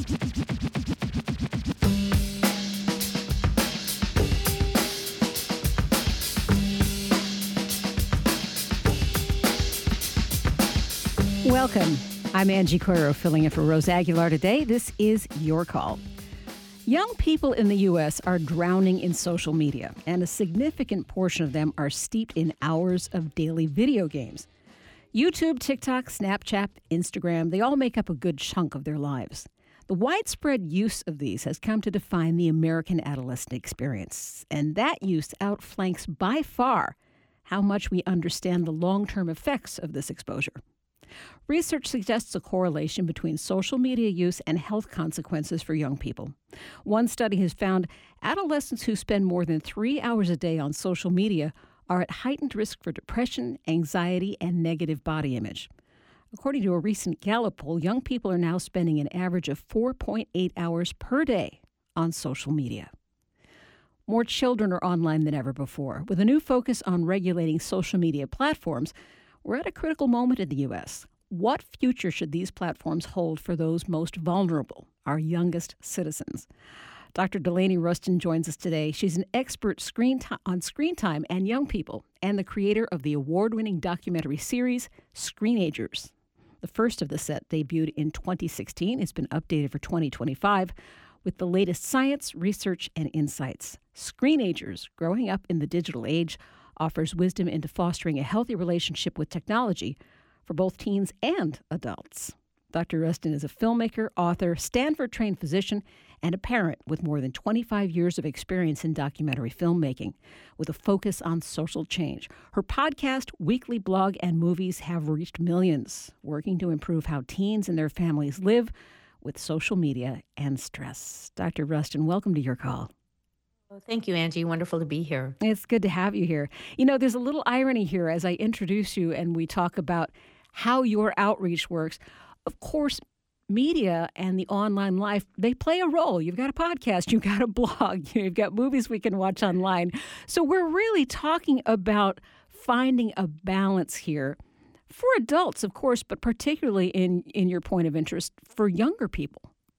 Welcome. I'm Angie Coiro, filling in for Rose Aguilar today. This is Your Call. Young people in the U.S. are drowning in social media, and a significant portion of them are steeped in hours of daily video games. YouTube, TikTok, Snapchat, Instagram, they all make up a good chunk of their lives. The widespread use of these has come to define the American adolescent experience, and that use outflanks by far how much we understand the long-term effects of this exposure. Research suggests a correlation between social media use and health consequences for young people. One study has found adolescents who spend more than 3 hours a day on social media are at heightened risk for depression, anxiety, and negative body image. According to a recent Gallup poll, young people are now spending an average of 4.8 hours per day on social media. More children are online than ever before. With a new focus on regulating social media platforms, we're at a critical moment in the U.S. What future should these platforms hold for those most vulnerable, our youngest citizens? Dr. Delaney Rustin joins us today. She's an expert on screen time and young people, and the creator of the award-winning documentary series, Screenagers. The first of the set debuted in 2016. It's been updated for 2025 with the latest science, research, and insights. Screenagers, Growing Up in the Digital Age, offers wisdom into fostering a healthy relationship with technology for both teens and adults. Dr. Rustin is a filmmaker, author, Stanford-trained physician, and a parent with more than 25 years of experience in documentary filmmaking, with a focus on social change. Her podcast, weekly blog, and movies have reached millions, working to improve how teens and their families live with social media and stress. Dr. Rustin, welcome to Your Call. Oh, thank you, Angie. Wonderful to be here. It's good to have you here. You know, there's a little irony here as I introduce you and we talk about how your outreach works. Of course, media and the online life, they play a role. You've got a podcast, you've got a blog, you've got movies we can watch online. So we're really talking about finding a balance here for adults, of course, but particularly in your point of interest for younger people.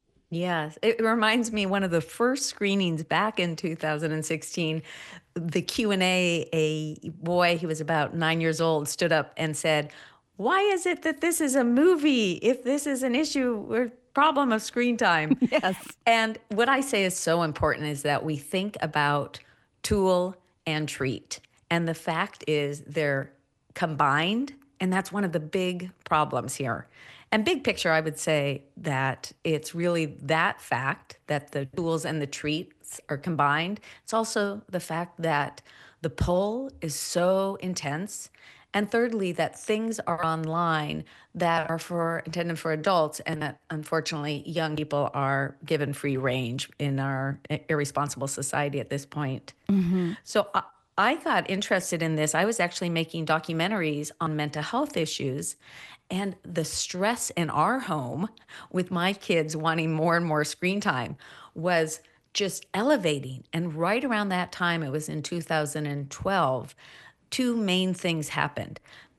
Yes, it reminds me one of the first screenings back in 2016, the Q&A, a boy, he was about 9 years old, stood up and said, "Why is it that this is a movie if this is an issue or problem of screen time?" Yes. And what I say is so important is that we think about tool and treat. And the fact is they're combined, and that's one of the big problems here. And big picture, I would say that it's really that fact that the tools and the treats are combined. It's also the fact that the pull is so intense. And thirdly, that things are online that are intended for adults, and that unfortunately young people are given free range in our irresponsible society at this point. Mm-hmm. So I got interested in this. I was actually making documentaries on mental health issues, and the stress in our home with my kids wanting more and more screen time was just elevating. And right around that time, it was in 2012, two main things happened.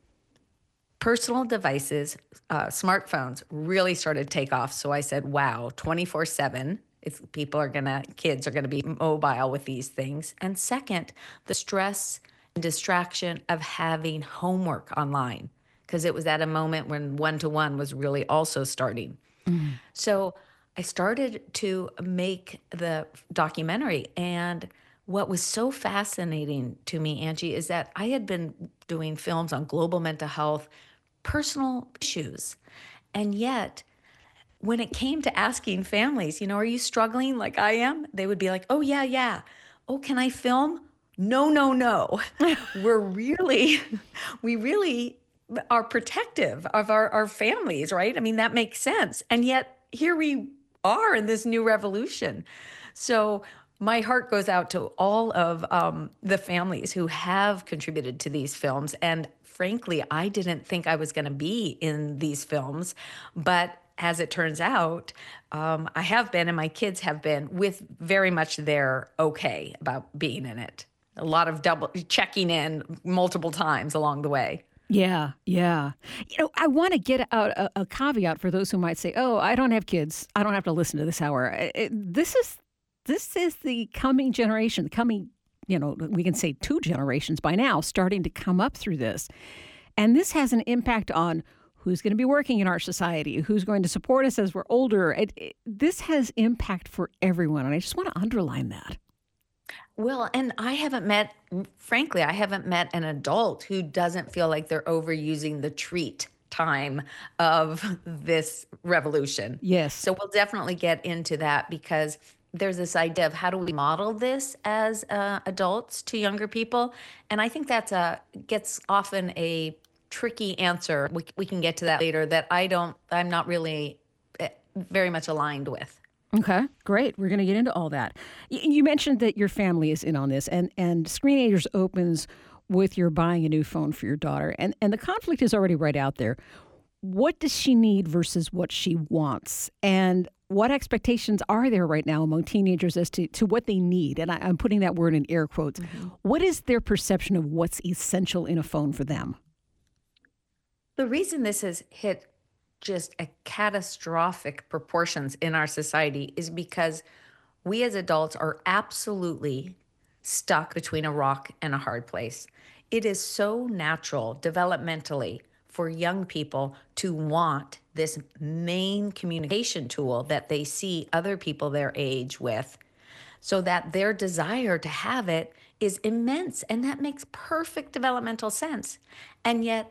Personal devices, smartphones really started to take off. So I said, wow, 24/7. If kids are going to be mobile with these things. And second, the stress and distraction of having homework online, because it was at a moment when one-to-one was really also starting. Mm-hmm. So I started to make the documentary, and what was so fascinating to me, Angie, is that I had been doing films on global mental health, personal issues, and yet when it came to asking families, are you struggling like I am? They would be like, oh, yeah. Oh, can I film? No. We really are protective of our families, right? I mean, that makes sense. And yet here we are in this new revolution. So my heart goes out to all of the families who have contributed to these films. And frankly, I didn't think I was going to be in these films, but as it turns out, I have been, and my kids have been, with very much their okay about being in it. A lot of double checking in multiple times along the way. Yeah, yeah. I want to get out a caveat for those who might say, "Oh, I don't have kids. I don't have to listen to this hour." This is the coming generation, the coming, we can say 2 generations by now, starting to come up through this. And this has an impact on who's going to be working in our society, who's going to support us as we're older. This has impact for everyone, and I just want to underline that. Well, and frankly, I haven't met an adult who doesn't feel like they're overusing the treat time of this revolution. Yes. So we'll definitely get into that because there's this idea of how do we model this as adults to younger people, and I think that's a gets often a tricky answer. We can get to that later. That I'm not really very much aligned with. Okay, great. We're going to get into all that. You mentioned that your family is in on this, and Screenagers opens with your buying a new phone for your daughter, and the conflict is already right out there. What does she need versus what she wants? And what expectations are there right now among teenagers as to what they need? And I'm putting that word in air quotes. What is their perception of what's essential in a phone for them? The reason this has hit just a catastrophic proportions in our society is because we as adults are absolutely stuck between a rock and a hard place. It is so natural developmentally for young people to want this main communication tool that they see other people their age with, so that their desire to have it is immense. And that makes perfect developmental sense. And yet,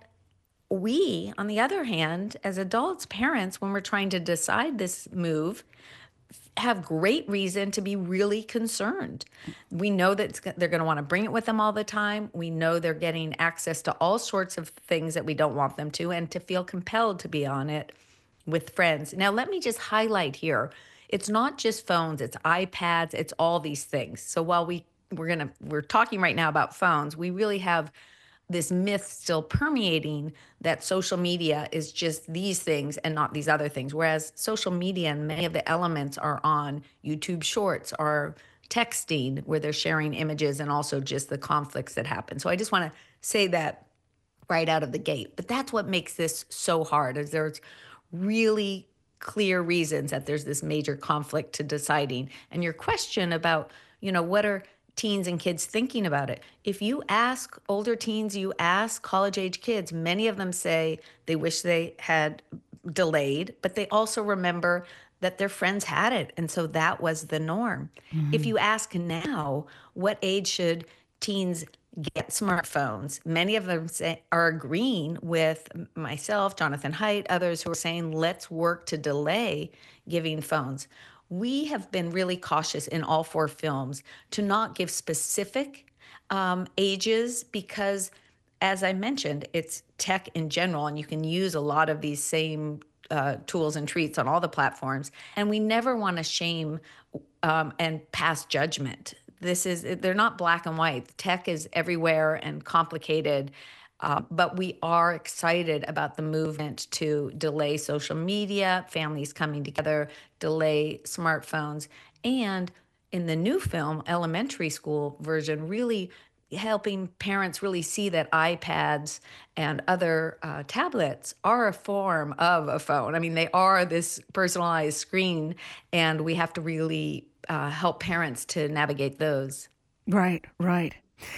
we, on the other hand, as adults, parents, when we're trying to decide this move, have great reason to be really concerned. We know that they're going to want to bring it with them all the time. We know they're getting access to all sorts of things that we don't want them to, and to feel compelled to be on it with friends. Now, let me just highlight here. It's not just phones, it's iPads, it's all these things. So while we're talking right now about phones, we really have this myth still permeating that social media is just these things and not these other things. Whereas social media and many of the elements are on YouTube Shorts, are texting where they're sharing images, and also just the conflicts that happen. So I just want to say that right out of the gate. But that's what makes this so hard, is there's really clear reasons that there's this major conflict to deciding. And your question about, what are teens and kids thinking about it? If you ask older teens, you ask college age kids, many of them say they wish they had delayed, but they also remember that their friends had it. And so that was the norm. If you ask now, what age should teens get smartphones? Many of them are agreeing with myself, Jonathan Haidt, others who are saying, let's work to delay giving phones. We have been really cautious in all 4 films to not give specific ages because, as I mentioned, it's tech in general, and you can use a lot of these same tools and treats on all the platforms. And we never want to shame and pass judgment. They're not black and white. Tech is everywhere and complicated. But we are excited about the movement to delay social media, families coming together, delay smartphones, and in the new film, elementary school version, really helping parents really see that iPads and other tablets are a form of a phone. I mean, they are this personalized screen, and we have to really help parents to navigate those. Right, right.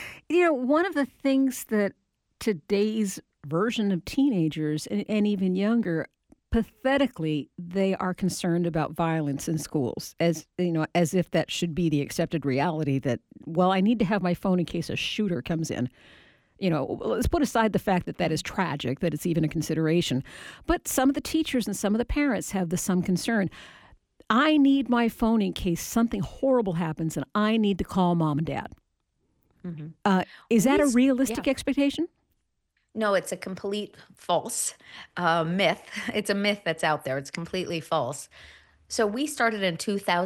One of the things that today's version of teenagers and even younger, pathetically, they are concerned about violence in schools, as if that should be the accepted reality that, well, I need to have my phone in case a shooter comes in. Let's put aside the fact that that is tragic, that it's even a consideration. But some of the teachers and some of the parents have some concern. I need my phone in case something horrible happens and I need to call mom and dad. Is that a realistic expectation? No, it's a complete false myth. It's a myth that's out there. It's completely false. So we started in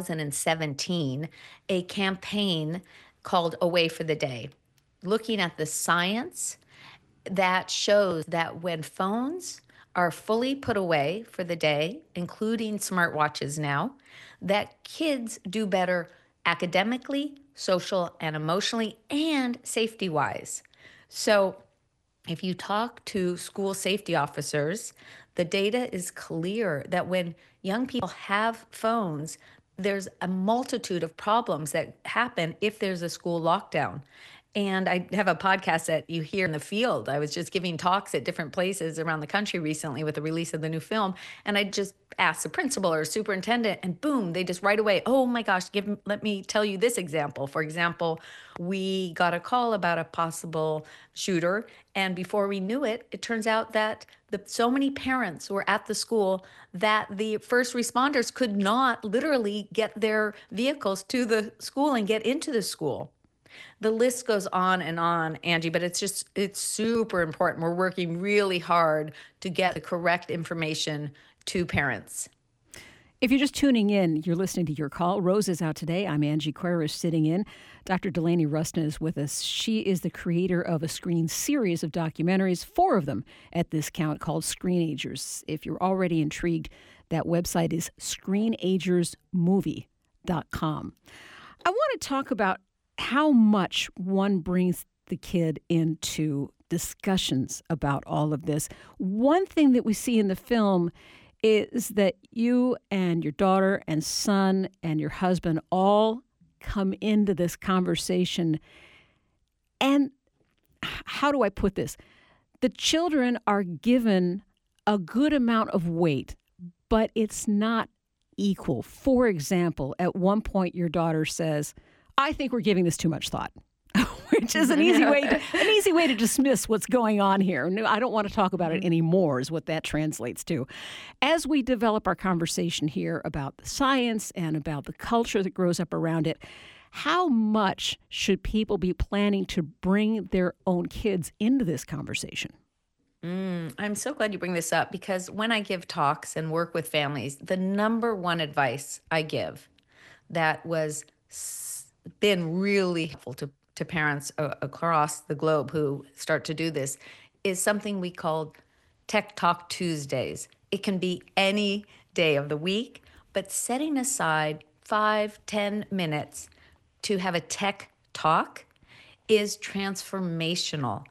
2017 a campaign called Away for the Day, looking at the science that shows that when phones are fully put away for the day, including smartwatches now, that kids do better academically, social and emotionally, and safety wise. So If you talk to school safety officers, the data is clear that when young people have phones, there's a multitude of problems that happen if there's a school lockdown. And I have a podcast that you hear in the field. I was just giving talks at different places around the country recently with the release of the new film. And I just asked the principal or superintendent, and boom, they just right away, oh my gosh, let me tell you this example. For example, we got a call about a possible shooter. And before we knew it, it turns out that so many parents were at the school that the first responders could not literally get their vehicles to the school and get into the school. The list goes on, Angie, but it's super important. We're working really hard to get the correct information to parents. If you're just tuning in, you're listening to Your Call. Rose is out today. I'm Angie Querish sitting in. Dr. Delaney Rustin is with us. She is the creator of a Screen series of documentaries, 4 of them at this count, called Screenagers. If you're already intrigued, that website is screenagersmovie.com. I want to talk about how much one brings the kid into discussions about all of this. One thing that we see in the film is that you and your daughter and son and your husband all come into this conversation. And how do I put this? The children are given a good amount of weight, but it's not equal. For example, at one point your daughter says, I think we're giving this too much thought, which is an easy way to dismiss what's going on here. No, I don't want to talk about it anymore is what that translates to. As we develop our conversation here about the science and about the culture that grows up around it, how much should people be planning to bring their own kids into this conversation? I'm so glad you bring this up, because when I give talks and work with families, the number one advice I give that was been really helpful to parents across the globe who start to do this is something we call Tech Talk Tuesdays. It can be any day of the week, but setting aside 5-10 minutes to have a tech talk is transformational.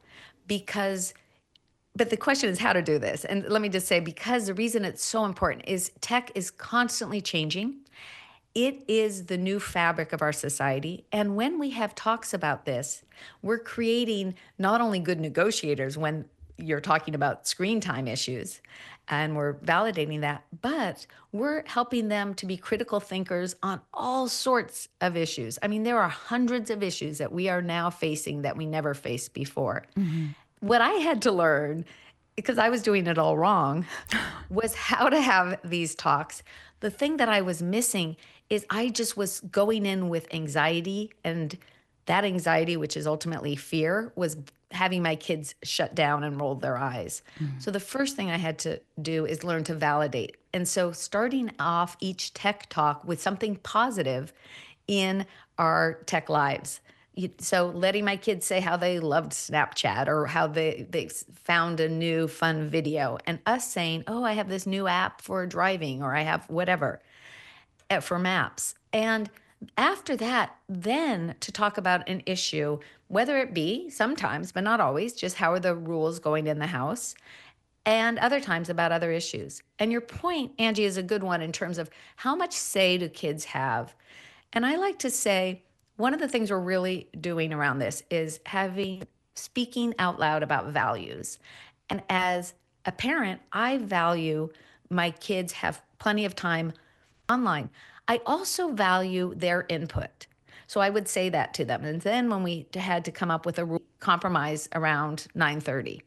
But the question is how to do this. And let me just say, because the reason it's so important is tech is constantly changing. It is the new fabric of our society. And when we have talks about this, we're creating not only good negotiators when you're talking about screen time issues, and we're validating that, but we're helping them to be critical thinkers on all sorts of issues. I mean, there are hundreds of issues that we are now facing that we never faced before. Mm-hmm. What I had to learn, because I was doing it all wrong, was how to have these talks. The thing that I was missing is I just was going in with anxiety, and that anxiety, which is ultimately fear, was having my kids shut down and roll their eyes. So the first thing I had to do is learn to validate. And so starting off each tech talk with something positive in our tech lives. So letting my kids say how they loved Snapchat or how they found a new fun video, and us saying, oh, I have this new app for driving, or I have whatever for maps. And after that, then to talk about an issue, whether it be sometimes, but not always, just how are the rules going in the house, and other times about other issues. And your point, Angie, is a good one in terms of how much say do kids have. And I like to say, one of the things we're really doing around this is speaking out loud about values. And as a parent, I value my kids have plenty of time online. I also value their input. So I would say that to them. And then when we had to come up with a compromise around 9:30.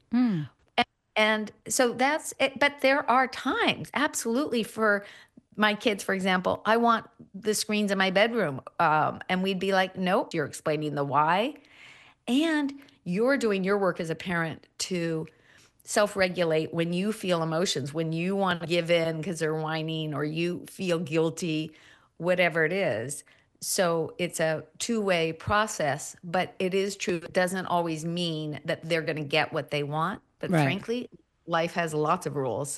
And so that's it. But there are times, absolutely, for my kids, for example, I want the screens in my bedroom. And we'd be like, nope, you're explaining the why. And you're doing your work as a parent to self-regulate when you feel emotions, when you want to give in because they're whining or you feel guilty, whatever it is. So it's a two-way process, but it is true. It doesn't always mean that they're going to get what they want. But frankly, life has lots of rules.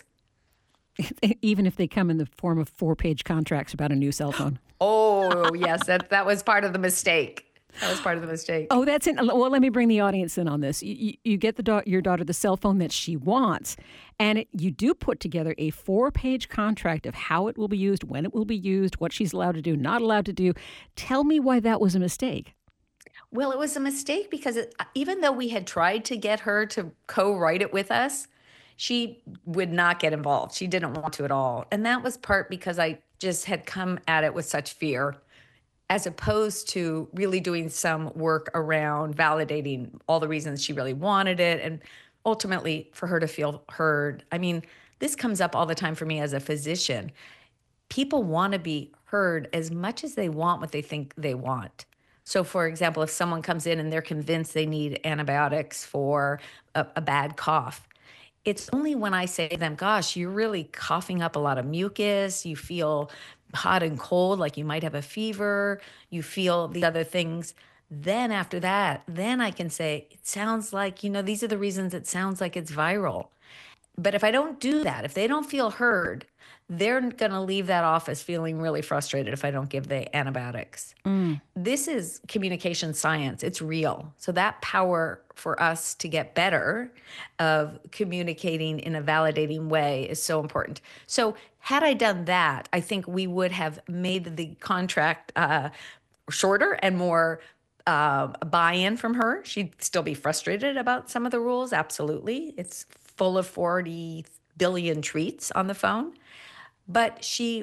Even if they come in the form of 4-page contracts about a new cell phone. Oh, yes, that was part of the mistake. That was part of the mistake. Oh, that's it. Well, let me bring the audience in on this. You get your daughter the cell phone that she wants, and you do put together a 4-page contract of how it will be used, when it will be used, what she's allowed to do, not allowed to do. Tell me why that was a mistake. Well, it was a mistake because even though we had tried to get her to co-write it with us, she would not get involved. She didn't want to at all. And that was part because I just had come at it with such fear, as opposed to really doing some work around validating all the reasons she really wanted it and ultimately for her to feel heard. I mean, this comes up all the time for me as a physician. People want to be heard as much as they want what they think they want. So, for example, if someone comes in and they're convinced they need antibiotics for a bad cough, it's only when I say to them, gosh, you're really coughing up a lot of mucus, you feel hot and cold, like you might have a fever, you feel the other things. Then after that, then I can say, it sounds like, these are the reasons it sounds like it's viral. But if I don't do that, if they don't feel heard, they're going to leave that office feeling really frustrated if I don't give the antibiotics. This is communication science. It's real. So that power for us to get better of communicating in a validating way is so important. So had I done that, I think we would have made the contract shorter and more buy-in from her. She'd still be frustrated about some of the rules. Absolutely. It's full of 40 billion treats on the phone. But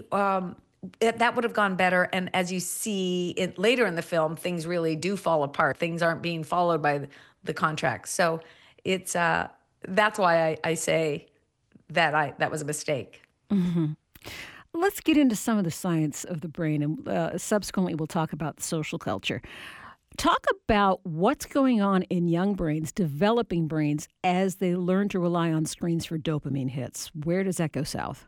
that would have gone better. And as you see later in the film, things really do fall apart. Things aren't being followed by the contracts. So it's that's why I say that was a mistake. Let's get into some of the science of the brain, and subsequently we'll talk about the social culture. Talk about what's going on in young brains, developing brains, as they learn to rely on screens for dopamine hits. Where does that go south?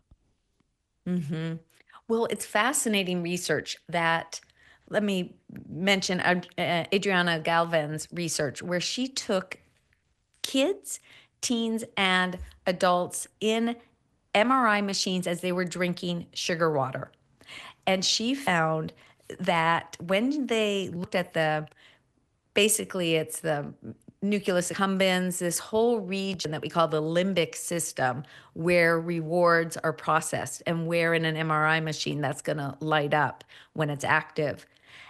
Well, it's fascinating research that, let me mention Adriana Galvan's research, where she took kids, teens, and adults in MRI machines as they were drinking sugar water. And she found that when they looked at basically it's the nucleus accumbens, this whole region that we call the limbic system, where rewards are processed and where in an MRI machine that's going to light up when it's active.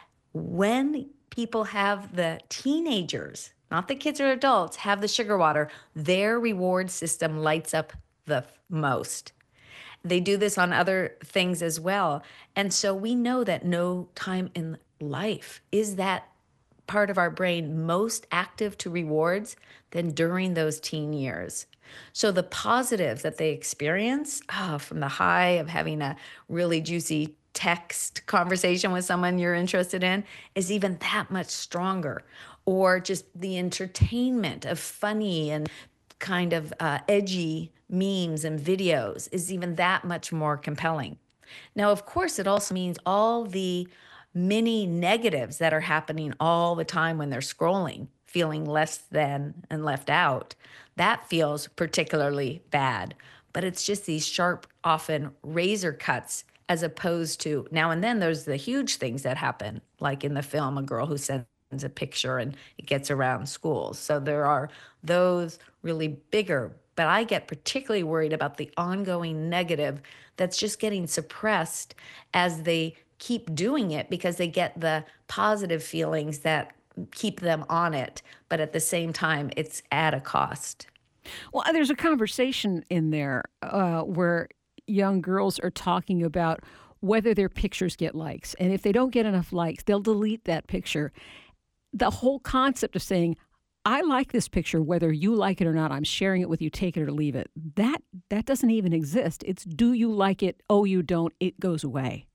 When people have the teenagers, not the kids or adults, have the sugar water, their reward system lights up the most. They do this on other things as well. And so we know that no time in life is that part of our brain most active to rewards than during those teen years. So the positives that they experience from the high of having a really juicy text conversation with someone you're interested in is even that much stronger. Or just the entertainment of funny and kind of edgy memes and videos is even that much more compelling. Now, of course, it also means all the many negatives that are happening all the time when they're scrolling, feeling less than and left out. That feels particularly bad. But it's just these sharp, often razor cuts, as opposed to now and then there's the huge things that happen, like in the film, a girl who sends a picture and it gets around schools. So there are those really bigger, but I get particularly worried about the ongoing negative that's just getting suppressed as they keep doing it because they get the positive feelings that keep them on it. But at the same time, it's at a cost. Well, there's a conversation in there where young girls are talking about whether their pictures get likes. And if they don't get enough likes, they'll delete that picture. The whole concept of saying, I like this picture, whether you like it or not, I'm sharing it with you, take it or leave it. That doesn't even exist. It's do you like it? Oh, you don't. It goes away.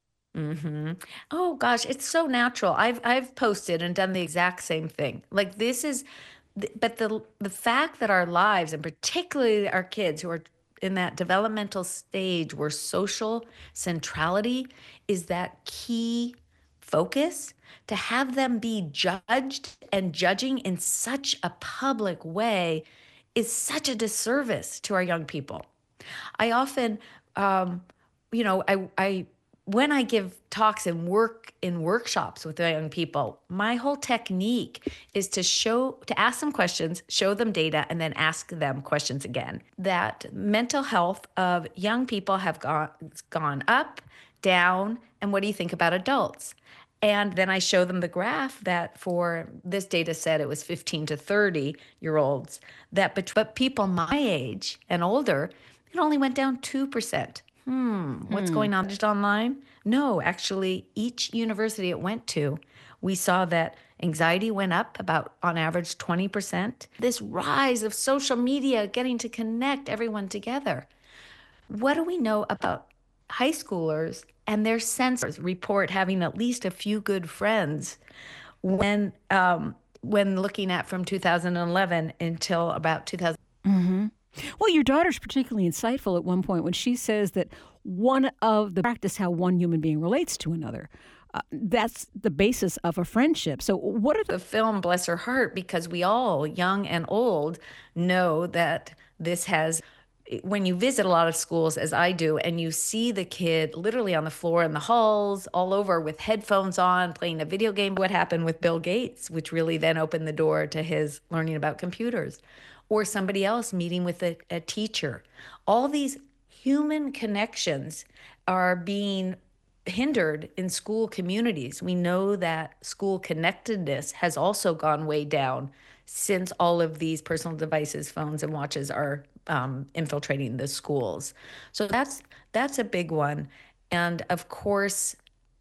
Oh gosh, it's so natural. I've posted and done the exact same thing. Like this is, but the fact that our lives, and particularly our kids who are in that developmental stage where social centrality is that key focus, to have them be judged and judging in such a public way is such a disservice to our young people. I often, I when I give talks and work in workshops with the young people, my whole technique is to ask them questions, show them data, and then ask them questions again. That mental health of young people have gone up, down, and what do you think about adults? And then I show them the graph that for this data set, it was 15 to 30-year-olds, but people my age and older, it only went down 2%. What's going on just online? No, actually, each university it went to, we saw that anxiety went up about on average 20%. This rise of social media, getting to connect everyone together. What do we know about high schoolers and their sensors report having at least a few good friends when looking at from 2011 until about 2000? Well, your daughter's particularly insightful at one point when she says that one of the practice how one human being relates to another. That's the basis of a friendship. So what are The film, bless her heart, because we all, young and old, know that this has, when you visit a lot of schools, as I do, and you see the kid literally on the floor in the halls, all over with headphones on, playing a video game, what happened with Bill Gates, which really then opened the door to his learning about computers, or somebody else meeting with a teacher. All these human connections are being hindered in school communities. We know that school connectedness has also gone way down since all of these personal devices, phones, and watches are infiltrating the schools. So that's a big one. And of course,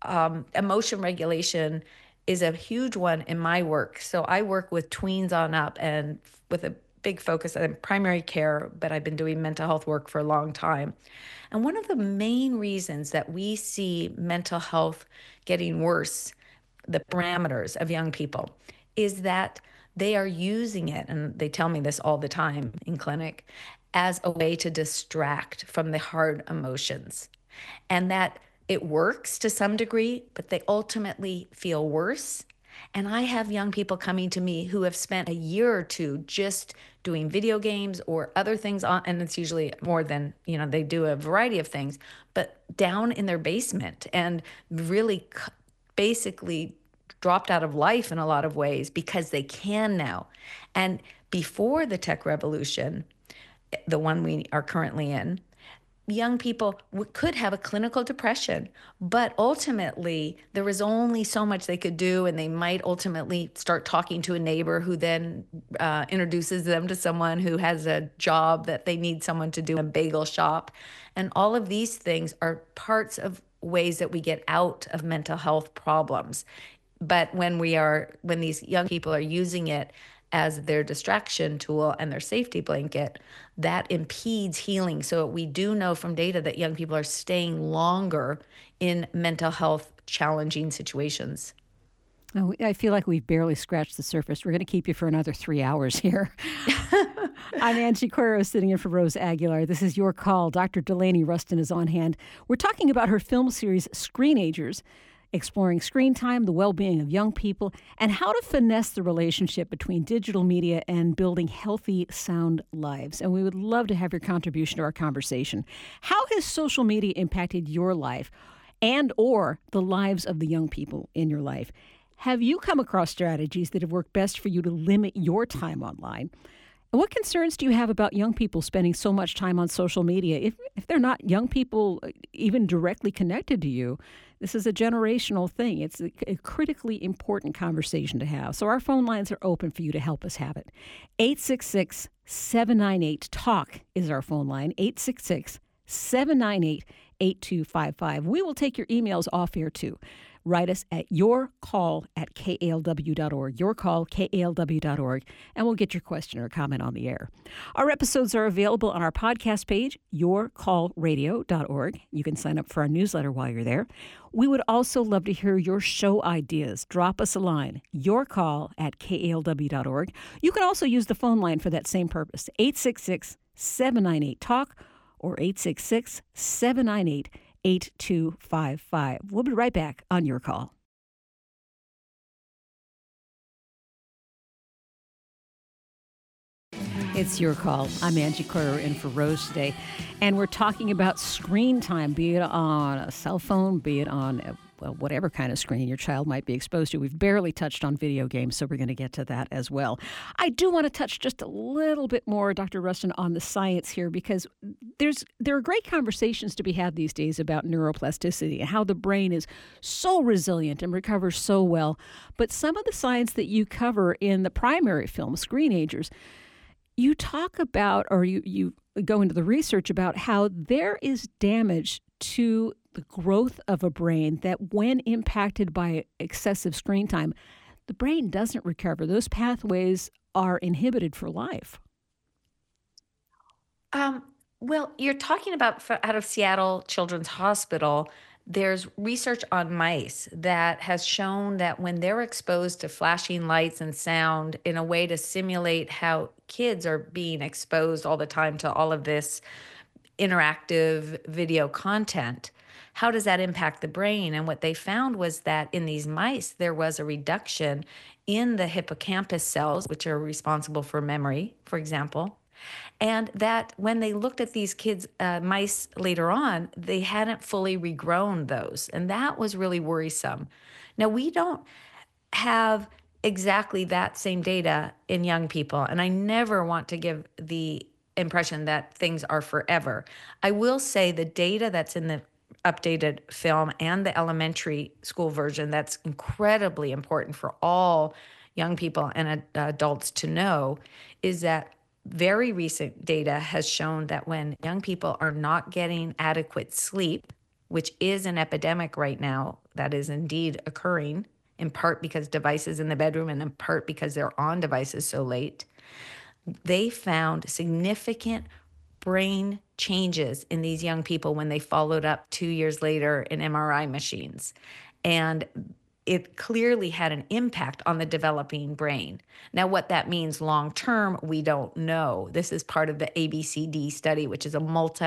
emotion regulation is a huge one in my work. So I work with tweens on up and with a big focus on primary care, but I've been doing mental health work for a long time. And one of the main reasons that we see mental health getting worse, the parameters of young people, is that they are using it, and they tell me this all the time in clinic, as a way to distract from the hard emotions. And that it works to some degree, but they ultimately feel worse. And I have young people coming to me who have spent a year or two just doing video games or other things on, and it's usually more than, they do a variety of things, but down in their basement and really basically dropped out of life in a lot of ways because they can now. And before the tech revolution, the one we are currently in, young people could have a clinical depression, but ultimately there was only so much they could do, and they might ultimately start talking to a neighbor who then introduces them to someone who has a job that they need someone to do in a bagel shop. And all of these things are parts of ways that we get out of mental health problems. But when these young people are using it as their distraction tool and their safety blanket, that impedes healing. So we do know from data that young people are staying longer in mental health challenging situations. Oh, I feel like we've barely scratched the surface. We're going to keep you for another 3 hours here. I'm Angie Coiro, sitting in for Rose Aguilar. This is Your Call. Dr. Delaney Ruston is on hand. We're talking about her film series, Screenagers, exploring screen time, the well-being of young people, and how to finesse the relationship between digital media and building healthy, sound lives. And we would love to have your contribution to our conversation. How has social media impacted your life and or the lives of the young people in your life? Have you come across strategies that have worked best for you to limit your time online? And what concerns do you have about young people spending so much time on social media? If they're not young people even directly connected to you, this is a generational thing. It's a critically important conversation to have. So our phone lines are open for you to help us have it. 866-798-TALK is our phone line, 866-798-8255. We will take your emails off air too. Write us at yourcall@kalw.org, yourcall@kalw.org, and we'll get your question or comment on the air. Our episodes are available on our podcast page, yourcallradio.org. You can sign up for our newsletter while you're there. We would also love to hear your show ideas. Drop us a line, yourcall@kalw.org. You can also use the phone line for that same purpose, 866-798-TALK or 866-798-8255. We'll be right back on Your Call. It's your call. I'm Angie Coyer in for Rose today. And we're talking about screen time, be it on a cell phone, be it on whatever kind of screen your child might be exposed to. We've barely touched on video games, so we're going to get to that as well. I do want to touch just a little bit more, Dr. Rustin, on the science here, because there are great conversations to be had these days about neuroplasticity and how the brain is so resilient and recovers so well. But some of the science that you cover in the primary film, Screenagers, you talk about, or you go into the research about how there is damage to the growth of a brain that when impacted by excessive screen time, the brain doesn't recover. Those pathways are inhibited for life. Well, you're talking about out of Seattle Children's Hospital. There's research on mice that has shown that when they're exposed to flashing lights and sound in a way to simulate how kids are being exposed all the time to all of this interactive video content, how does that impact the brain? And what they found was that in these mice, there was a reduction in the hippocampus cells, which are responsible for memory, for example. And that when they looked at these kids, mice later on, they hadn't fully regrown those. And that was really worrisome. Now, we don't have exactly that same data in young people. And I never want to give the impression that things are forever. I will say the data that's in the updated film and the elementary school version, that's incredibly important for all young people and adults to know, is that very recent data has shown that when young people are not getting adequate sleep, which is an epidemic right now, that is indeed occurring, in part because devices in the bedroom and in part because they're on devices so late, they found significant brain changes in these young people when they followed up 2 years later in MRI machines. And it clearly had an impact on the developing brain. Now, what that means long term, we don't know. This is part of the ABCD study, which is a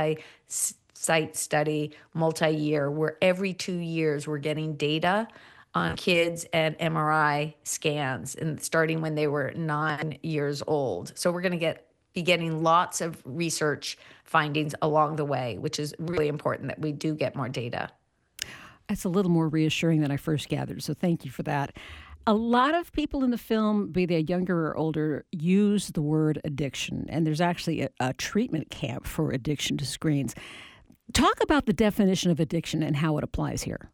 multi-site study, multi-year, where every 2 years we're getting data on kids and MRI scans, and starting when they were 9 years old. So we're going to be getting lots of research findings along the way, which is really important that we do get more data. That's a little more reassuring than I first gathered, so thank you for that. A lot of people in the film, be they younger or older, use the word addiction, and there's actually a treatment camp for addiction to screens. Talk about the definition of addiction and how it applies here.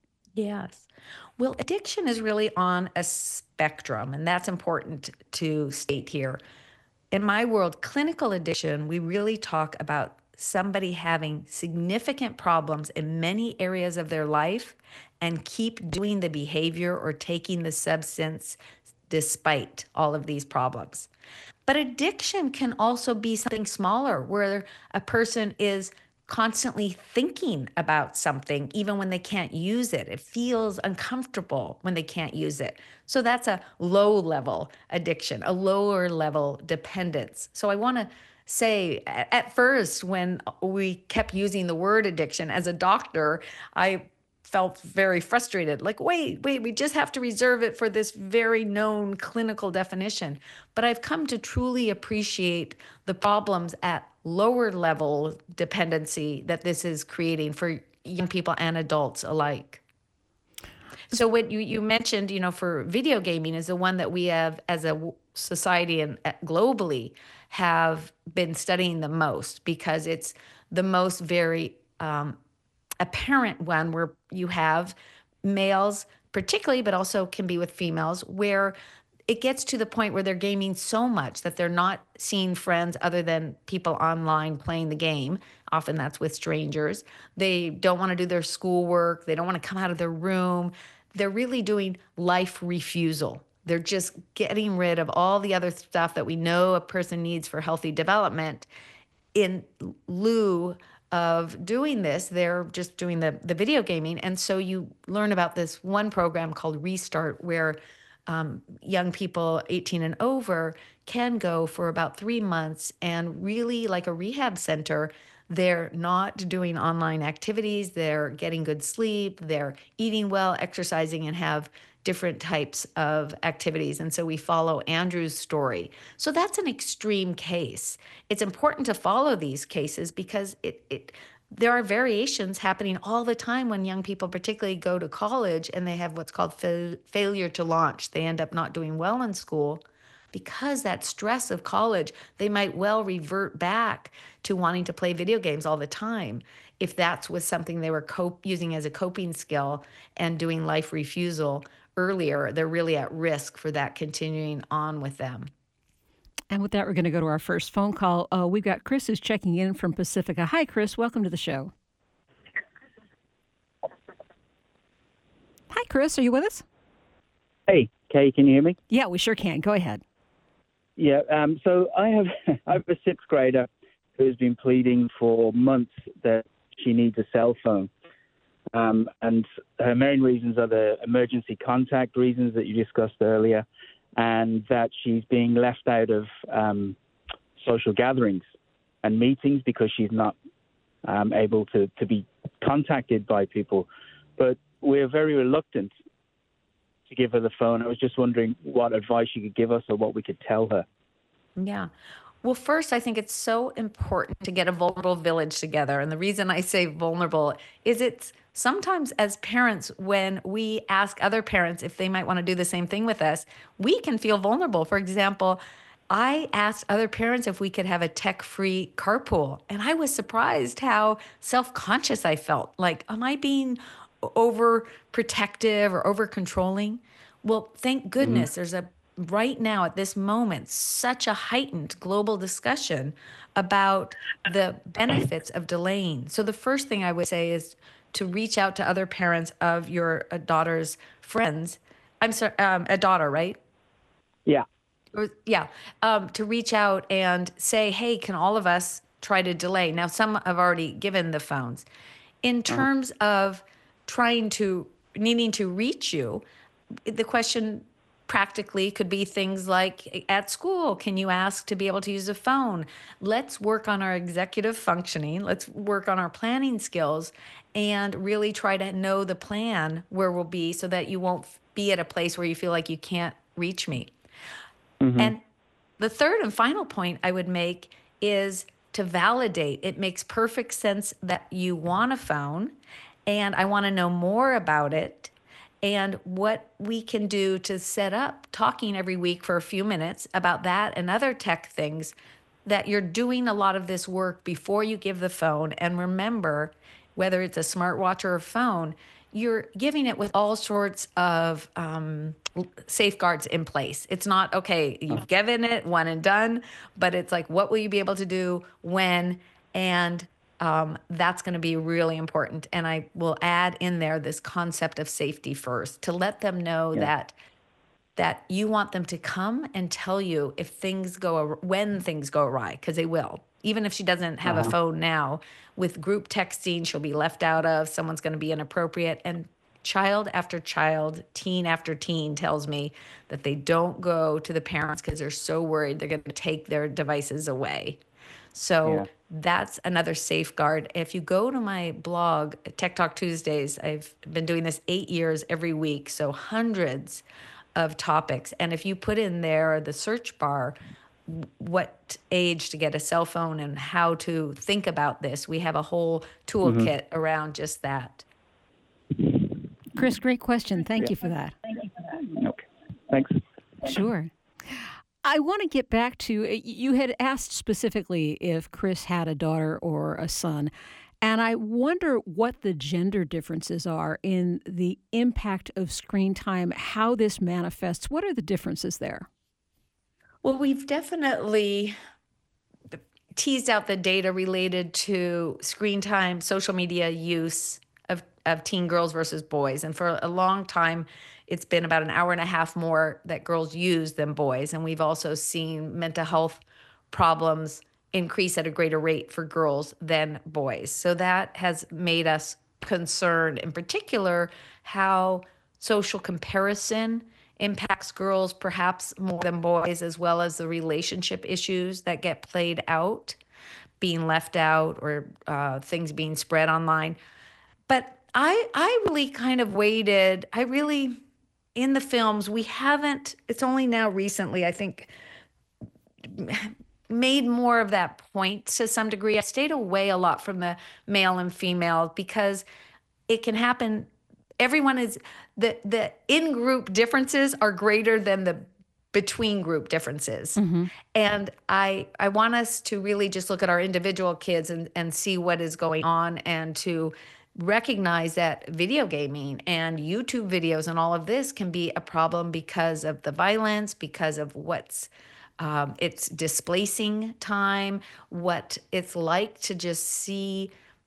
Yes. Well, addiction is really on a spectrum, and that's important to state here. In my world, clinical addiction, we really talk about somebody having significant problems in many areas of their life and keep doing the behavior or taking the substance despite all of these problems. But addiction can also be something smaller, where a person is constantly thinking about something even when they can't use it. It feels uncomfortable when they can't use it. So that's a low level addiction, a lower level dependence. So I want to say, at first, when we kept using the word addiction, as a doctor, I felt very frustrated. Like, wait, we just have to reserve it for this very known clinical definition. But I've come to truly appreciate the problems at lower level dependency that this is creating for young people and adults alike. So what you mentioned, for video gaming is the one that we have as a society and globally have been studying the most, because it's the most very apparent one, where you have males particularly, but also can be with females, where it gets to the point where they're gaming so much that they're not seeing friends other than people online playing the game. Often that's with strangers. They don't want to do their schoolwork. They don't want to come out of their room. They're really doing life refusal. They're just getting rid of all the other stuff that we know a person needs for healthy development. In lieu of doing this, they're just doing the video gaming. And so you learn about this one program called Restart, where young people 18 and over can go for about 3 months, and really, like a rehab center, they're not doing online activities. They're getting good sleep. They're eating well, exercising, and have different types of activities. And so we follow Andrew's story. So that's an extreme case. It's important to follow these cases because there are variations happening all the time when young people particularly go to college and they have what's called failure to launch. They end up not doing well in school because that stress of college, they might well revert back to wanting to play video games all the time if that's was something they were using as a coping skill and doing life refusal earlier. They're really at risk for that continuing on with them. And with that, we're going to go to our first phone call. We've got Chris who's checking in from Pacifica. Hi, Chris. Welcome to the show. Hi, Chris. Are you with us? Hey, Kay, can you hear me? Yeah, we sure can. Go ahead. Yeah, so I have a sixth grader who has been pleading for months that she needs a cell phone. And her main reasons are the emergency contact reasons that you discussed earlier, and that she's being left out of social gatherings and meetings because she's not able to be contacted by people. But we're very reluctant to give her the phone. I was just wondering what advice you could give us or what we could tell her. Yeah. Well, first, I think it's so important to get a vulnerable village together. And the reason I say vulnerable is it's sometimes as parents, when we ask other parents if they might want to do the same thing with us, we can feel vulnerable. For example, I asked other parents if we could have a tech-free carpool, and I was surprised how self-conscious I felt. Like, am I being overprotective or over-controlling? Well, thank goodness there's right now at this moment such a heightened global discussion about the benefits of delaying. So the first thing I would say is to reach out to other parents of your daughter's friends. I'm sorry, a daughter, right? Yeah. Yeah. To reach out and say, hey, can all of us try to delay? Now, some have already given the phones. In terms of needing to reach you, the question practically could be things like at school, can you ask to be able to use a phone? Let's work on our executive functioning. Let's work on our planning skills and really try to know the plan where we'll be so that you won't be at a place where you feel like you can't reach me. And the third and final point I would make is to validate. It makes perfect sense that you want a phone, and I want to know more about it and what we can do to set up talking every week for a few minutes about that and other tech things, that you're doing a lot of this work before you give the phone. And remember, whether it's a smartwatch or a phone, you're giving it with all sorts of safeguards in place. It's not, okay, you've given it one and done, but it's like, what will you be able to do when? And that's going to be really important. And I will add in there this concept of safety first to let them know that you want them to come and tell you if when things go awry, because they will. Even if she doesn't have a phone now, with group texting, she'll be left out of, someone's going to be inappropriate. And child after child, teen after teen tells me that they don't go to the parents because they're so worried they're going to take their devices away. So that's another safeguard. If you go to my blog, Tech Talk Tuesdays, I've been doing this 8 years every week, so hundreds of topics. And if you put in there the search bar, what age to get a cell phone and how to think about this, we have a whole toolkit around just that. Chris, great question. Thank you for that. Okay. Thanks. Sure. I want to get back to, you had asked specifically if Chris had a daughter or a son, and I wonder what the gender differences are in the impact of screen time, how this manifests. What are the differences there? Well, we've definitely teased out the data related to screen time, social media use of teen girls versus boys. And for a long time, it's been about an hour and a half more that girls use than boys. And we've also seen mental health problems increase at a greater rate for girls than boys. So that has made us concerned, in particular, how social comparison impacts girls perhaps more than boys, as well as the relationship issues that get played out, being left out or things being spread online. But I really kind of waited. I really in the films, we haven't, it's only now recently, I think, made more of that point to some degree. I stayed away a lot from the male and female because it can happen. Everyone is, the in-group differences are greater than the between group differences. And I want us to really just look at our individual kids and see what is going on, and to recognize that video gaming and YouTube videos and all of this can be a problem because of the violence, because of what's it's displacing time, what it's like to just see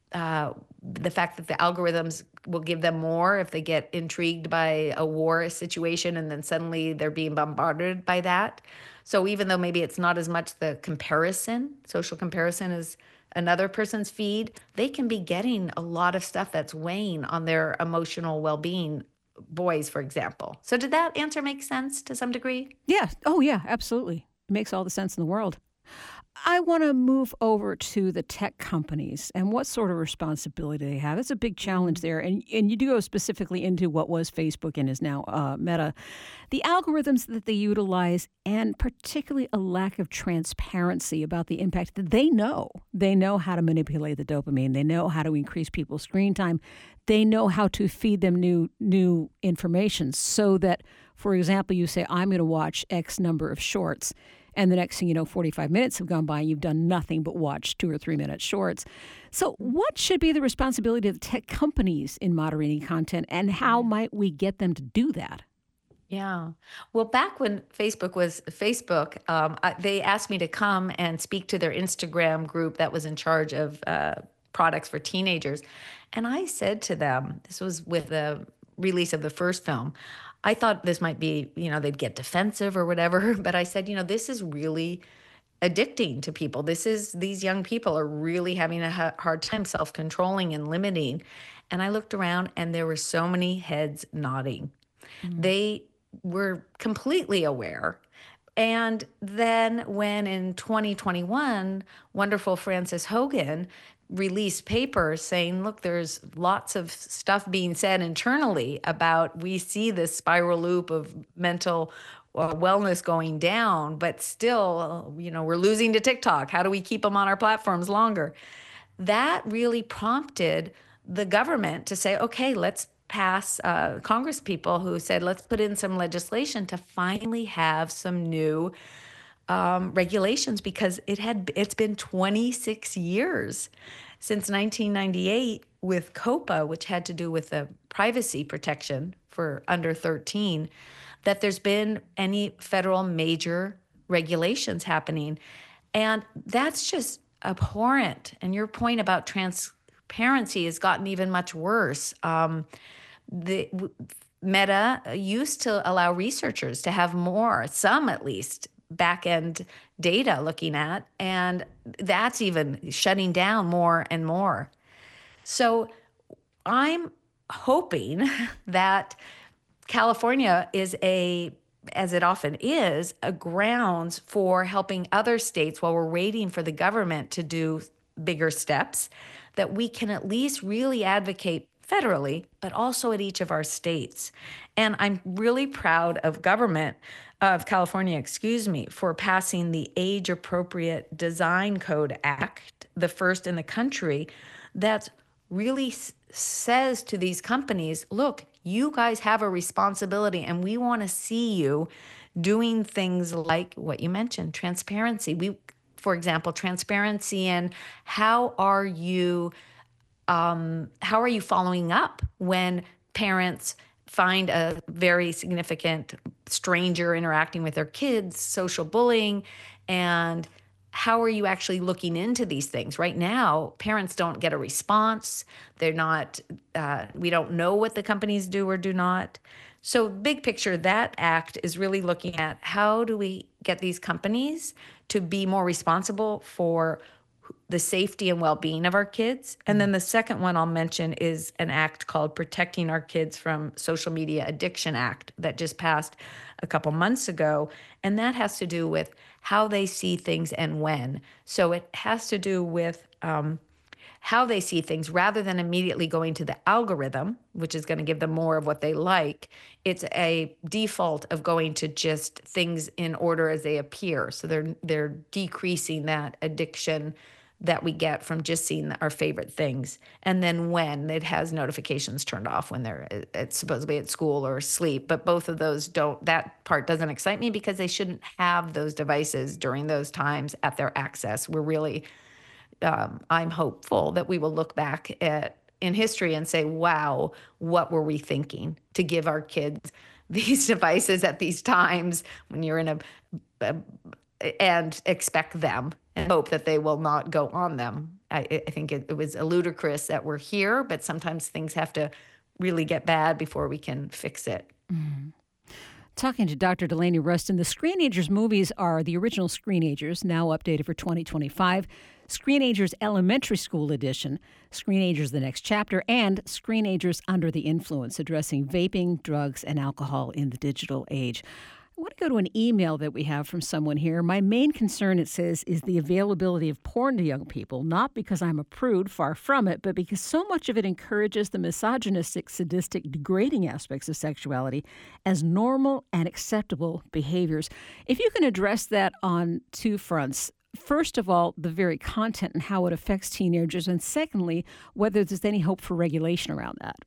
the fact that the algorithms will give them more if they get intrigued by a war situation, and then suddenly they're being bombarded by that. So even though maybe it's not as much the comparison, social comparison, as another person's feed, they can be getting a lot of stuff that's weighing on their emotional well-being, boys, for example. So did that answer make sense to some degree? Yeah. Oh, yeah, absolutely. It makes all the sense in the world. I want to move over to the tech companies and what sort of responsibility they have. It's a big challenge there. And you do go specifically into what was Facebook and is now Meta. The algorithms that they utilize, and particularly a lack of transparency about the impact that they know. They know how to manipulate the dopamine. They know how to increase people's screen time. They know how to feed them new information so that, for example, you say, I'm going to watch X number of shorts. And the next thing you know, 45 minutes have gone by, and you've done nothing but watch 2 or 3 minute shorts. So what should be the responsibility of the tech companies in moderating content, and how might we get them to do that? Yeah. Well, back when Facebook was Facebook, they asked me to come and speak to their Instagram group that was in charge of products for teenagers. And I said to them, this was with the release of the first film, I thought this might be, they'd get defensive or whatever, but I said, this is really addicting to people. These young people are really having a hard time self-controlling and limiting. And I looked around, and there were so many heads nodding. They were completely aware. And then when in 2021, wonderful Frances Hogan released papers saying, look, there's lots of stuff being said internally about, we see this spiral loop of mental wellness going down, but still, we're losing to TikTok. How do we keep them on our platforms longer? That really prompted the government to say, okay, let's pass Congress people who said, let's put in some legislation to finally have some new regulations, because it's been 26 years since 1998 with COPA, which had to do with the privacy protection for under 13, that there's been any federal major regulations happening. And that's just abhorrent. And your point about transparency has gotten even much worse. The Meta used to allow researchers to have more, some at least, back-end data looking at, and that's even shutting down more and more. So I'm hoping that California is as it often is, a grounds for helping other states while we're waiting for the government to do bigger steps, that we can at least really advocate federally, but also at each of our states. And I'm really proud of California, for passing the Age Appropriate Design Code Act, the first in the country, that really says to these companies, look, you guys have a responsibility, and we want to see you doing things like what you mentioned, transparency. For example, transparency in how are you following up when parents find a very significant stranger interacting with their kids, social bullying, and how are you actually looking into these things? Right now, parents don't get a response. They're not, we don't know what the companies do or do not. So big picture, that act is really looking at how do we get these companies to be more responsible for the safety and well-being of our kids. And then the second one I'll mention is an act called Protecting Our Kids from Social Media Addiction Act that just passed a couple months ago. And that has to do with how they see things and when. So it has to do with how they see things rather than immediately going to the algorithm, which is going to give them more of what they like. It's a default of going to just things in order as they appear. So they're decreasing that addiction that we get from just seeing our favorite things. And then when it has notifications turned off when they're supposedly at school or asleep. But both of those that part doesn't excite me because they shouldn't have those devices during those times at their access. We're really, I'm hopeful that we will look back in history and say, wow, what were we thinking to give our kids these devices at these times when you're in and expect them and hope that they will not go on them. I think it was ludicrous that we're here, but sometimes things have to really get bad before we can fix it. Mm. Talking to Dr. Delaney Rustin, the Screenagers movies are the original Screenagers, now updated for 2025, Screenagers Elementary School Edition, Screenagers The Next Chapter, and Screenagers Under the Influence, addressing vaping, drugs, and alcohol in the digital age. I want to go to an email that we have from someone here. My main concern, it says, is the availability of porn to young people, not because I'm a prude, far from it, but because so much of it encourages the misogynistic, sadistic, degrading aspects of sexuality as normal and acceptable behaviors. If you can address that on two fronts. First of all, the very content and how it affects teenagers, and secondly, whether there's any hope for regulation around that.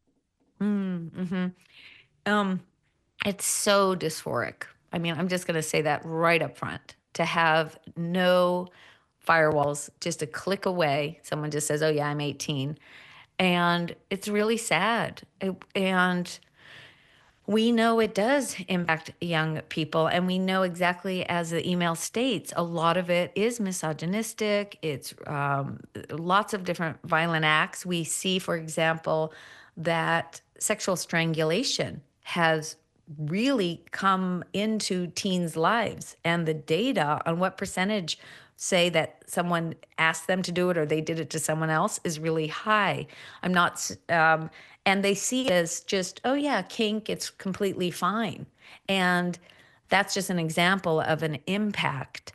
It's so dysphoric. I mean, I'm just going to say that right up front. To have no firewalls, just a click away, someone just says, oh yeah, I'm 18. And it's really sad. And we know it does impact young people. And we know exactly, as the email states, a lot of it is misogynistic. It's lots of different violent acts. We see, for example, that sexual strangulation has really come into teens' lives, and the data on what percentage say that someone asked them to do it or they did it to someone else is really high. I'm not, and they see it as just, oh yeah, kink, it's completely fine. And that's just an example of an impact.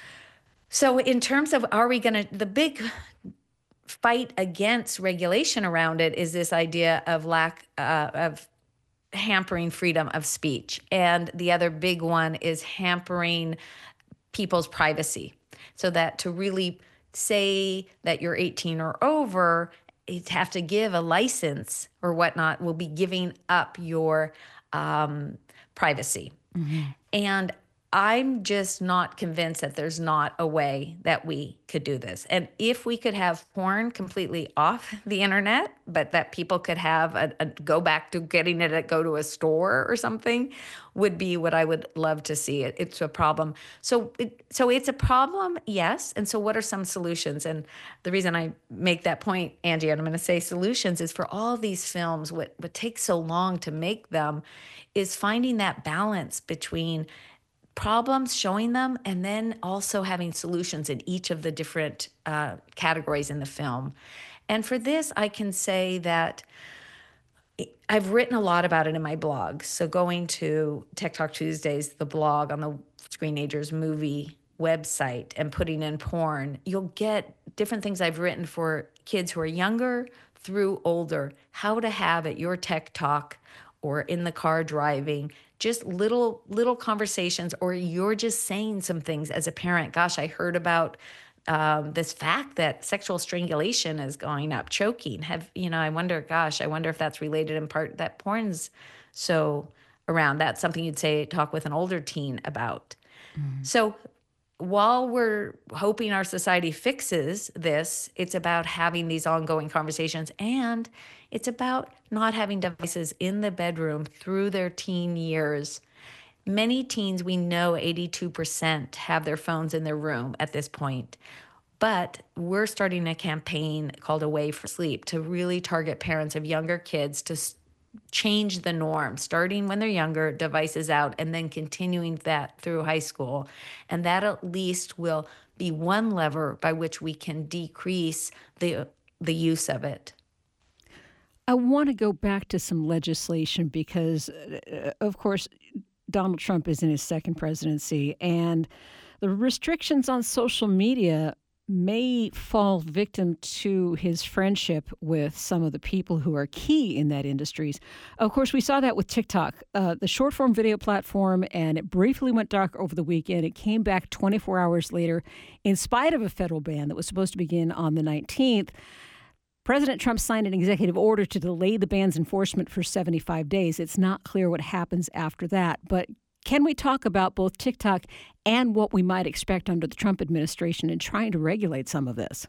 So in terms of, the big fight against regulation around it is this idea of lack of hampering freedom of speech. And the other big one is hampering people's privacy. So that to really say that you're 18 or over, you have to give a license or whatnot, will be giving up your privacy. Mm-hmm. And I'm just not convinced that there's not a way that we could do this. And if we could have porn completely off the internet, but that people could have a go back to getting it go to a store or something, would be what I would love to see. It's a problem. So it's a problem, yes. And so what are some solutions? And the reason I make that point, Angie, and I'm going to say solutions, is for all these films, what takes so long to make them is finding that balance between problems, showing them, and then also having solutions in each of the different categories in the film. And for this, I can say that I've written a lot about it in my blog. So going to Tech Talk Tuesdays, the blog on the Screenagers movie website, and putting in porn, you'll get different things I've written for kids who are younger through older, how to have at your Tech Talk or in the car driving, just little conversations, or you're just saying some things as a parent. Gosh, I heard about this fact that sexual strangulation is going up, choking. I wonder if that's related in part that porn's so around. That's something you'd talk with an older teen about. Mm-hmm. So while we're hoping our society fixes this, it's about having these ongoing conversations, and it's about not having devices in the bedroom through their teen years. Many teens, we know 82% have their phones in their room at this point. But we're starting a campaign called Away for Sleep to really target parents of younger kids to change the norm, starting when they're younger, devices out, and then continuing that through high school. And that at least will be one lever by which we can decrease the use of it. I want to go back to some legislation because, of course, Donald Trump is in his second presidency, and the restrictions on social media may fall victim to his friendship with some of the people who are key in that industries. Of course, we saw that with TikTok, the short-form video platform, and it briefly went dark over the weekend. It came back 24 hours later in spite of a federal ban that was supposed to begin on the 19th. President Trump signed an executive order to delay the ban's enforcement for 75 days. It's not clear what happens after that, but can we talk about both TikTok and what we might expect under the Trump administration in trying to regulate some of this?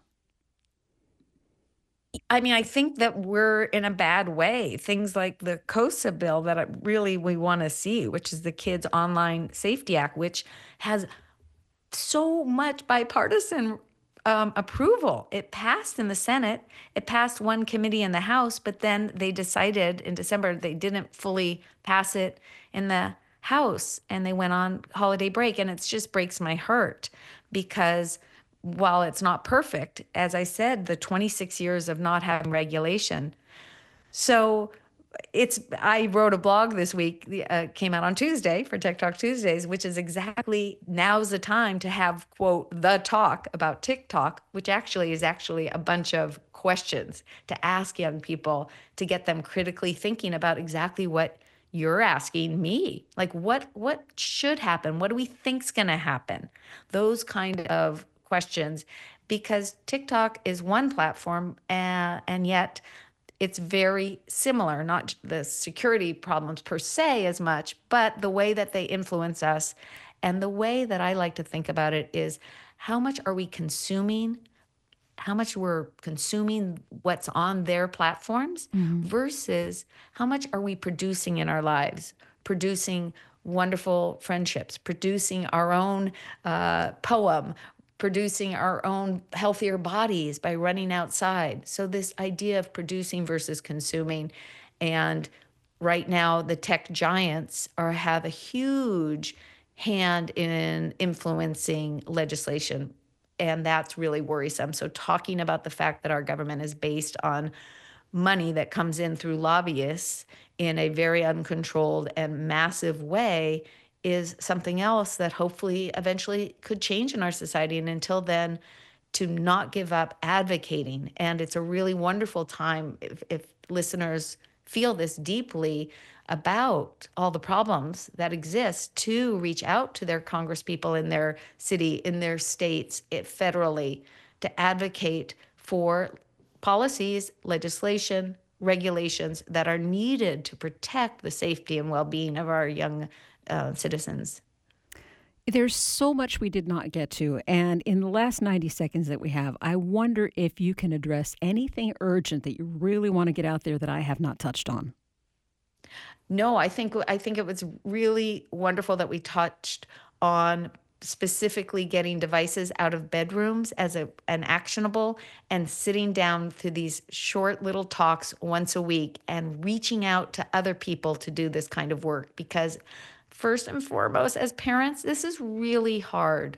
I mean, I think that we're in a bad way. Things like the KOSA bill that we want to see, which is the Kids Online Safety Act, which has so much bipartisan approval. It passed in the Senate. It passed one committee in the House, but then they decided in December they didn't fully pass it in the House, and they went on holiday break. And it just breaks my heart because while it's not perfect, as I said, the 26 years of not having regulation. So I wrote a blog this week, came out on Tuesday for Tech Talk Tuesdays, which is exactly now's the time to have, quote, the talk about TikTok, which is actually a bunch of questions to ask young people to get them critically thinking about exactly what you're asking me. Like what should happen? What do we think's going to happen? Those kind of questions, because TikTok is one platform and yet it's very similar, not the security problems per se as much, but the way that they influence us. And the way that I like to think about it is how much are we consuming, how much we're consuming what's on their platforms versus how much are we producing in our lives, producing wonderful friendships, producing our own poem, producing our own healthier bodies by running outside. So this idea of producing versus consuming. And right now, the tech giants have a huge hand in influencing legislation. And that's really worrisome. So talking about the fact that our government is based on money that comes in through lobbyists in a very uncontrolled and massive way is something else that hopefully eventually could change in our society. And until then, to not give up advocating. And it's a really wonderful time if listeners feel this deeply about all the problems that exist to reach out to their congresspeople in their city, in their states, federally, to advocate for policies, legislation, regulations that are needed to protect the safety and well-being of our young citizens. There's so much we did not get to. And in the last 90 seconds that we have, I wonder if you can address anything urgent that you really want to get out there that I have not touched on. No, I think it was really wonderful that we touched on specifically getting devices out of bedrooms as an actionable, and sitting down to these short little talks once a week and reaching out to other people to do this kind of work. Because first and foremost, as parents, this is really hard.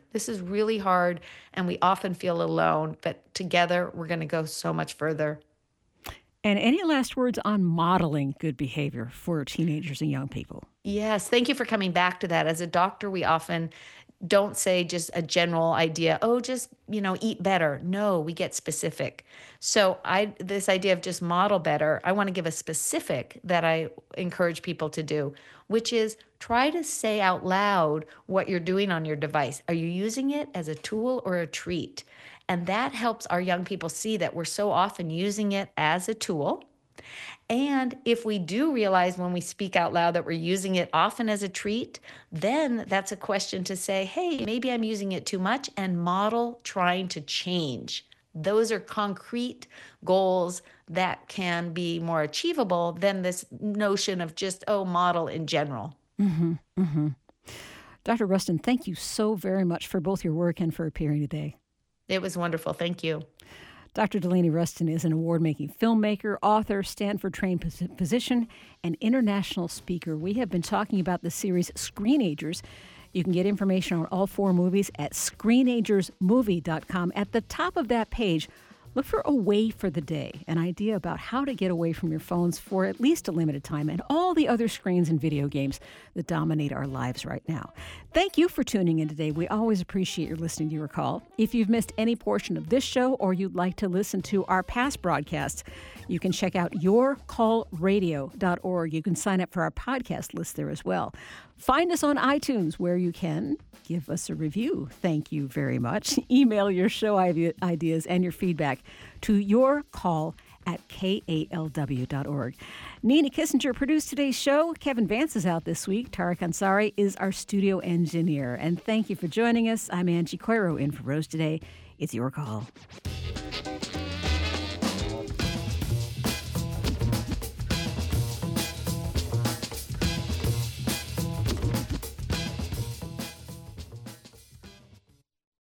And we often feel alone, but together we're going to go so much further. And any last words on modeling good behavior for teenagers and young people? Yes, thank you for coming back to that. As a doctor, we often don't say just a general idea, just, eat better. No, we get specific. So this idea of just model better, I want to give a specific that I encourage people to do, which is try to say out loud what you're doing on your device. Are you using it as a tool or a treat? And that helps our young people see that we're so often using it as a tool. And if we do realize when we speak out loud that we're using it often as a treat, then that's a question to say, hey, maybe I'm using it too much, and model trying to change. Those are concrete goals that can be more achievable than this notion of just, model in general. Mm-hmm, mm-hmm. Dr. Rustin, thank you so very much for both your work and for appearing today. It was wonderful. Thank you. Dr. Delaney Rustin is an award-making filmmaker, author, Stanford-trained physician, and international speaker. We have been talking about the series Screenagers. You can get information on all 4 movies at screenagersmovie.com. At the top of that page, Look for Away for the Day, an idea about how to get away from your phones for at least a limited time and all the other screens and video games that dominate our lives right now. Thank you for tuning in today. We always appreciate your listening to Your Call. If you've missed any portion of this show or you'd like to listen to our past broadcasts, you can check out yourcallradio.org. You can sign up for our podcast list there as well. Find us on iTunes where you can. Give us a review. Thank you very much. Email your show ideas and your feedback to yourcall@kalw.org. Nina Kissinger produced today's show. Kevin Vance is out this week. Tariq Ansari is our studio engineer. And thank you for joining us. I'm Angie Coiro in for Rose Today. It's Your Call.